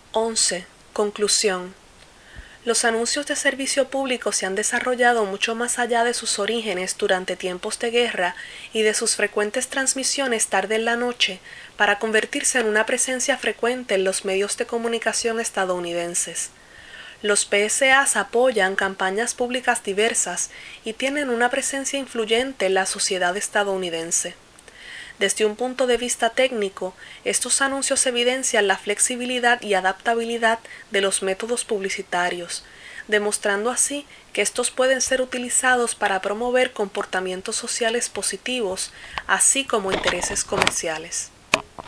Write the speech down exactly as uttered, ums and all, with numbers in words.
once. Conclusión. Los anuncios de servicio público se han desarrollado mucho más allá de sus orígenes durante tiempos de guerra y de sus frecuentes transmisiones tarde en la noche para convertirse en una presencia frecuente en los medios de comunicación estadounidenses. Los P S As apoyan campañas públicas diversas y tienen una presencia influyente en la sociedad estadounidense. Desde un punto de vista técnico, estos anuncios evidencian la flexibilidad y adaptabilidad de los métodos publicitarios, demostrando así que estos pueden ser utilizados para promover comportamientos sociales positivos, así como intereses comerciales.